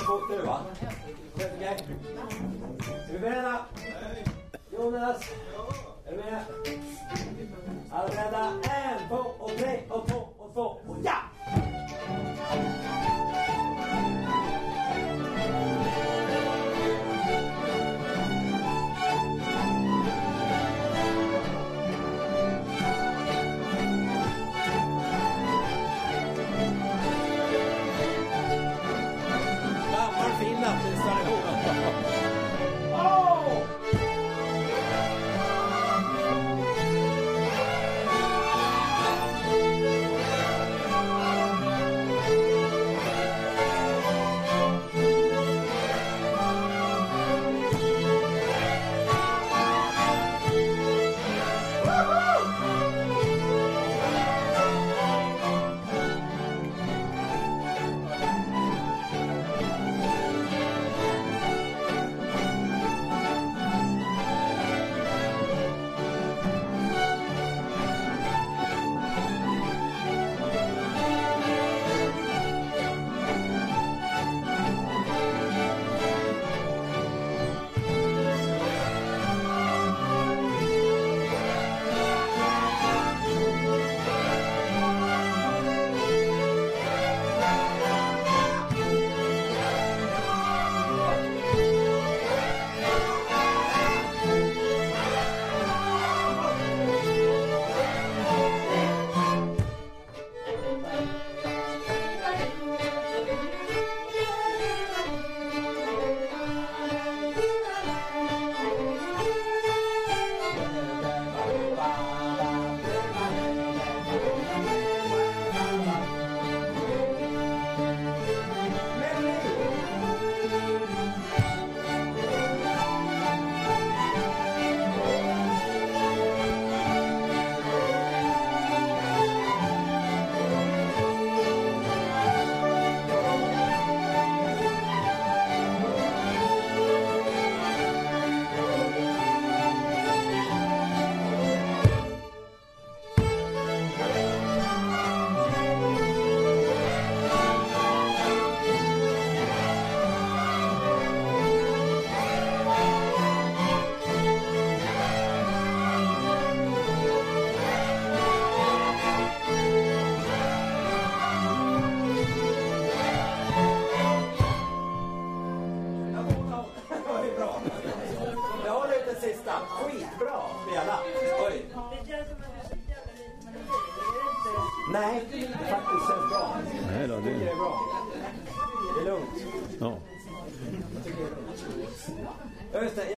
fort nu, va? Ska vi beredda? Jonas, är du med? Alla beredda? 1, 2 och 3 och 2 och 2 och ja! Finland, det står ihop. Sista. Skitbra spela. Oj. Nej, det faktiskt känns bra. Nej då, det är bra. Det är lugnt. Ja. Just det.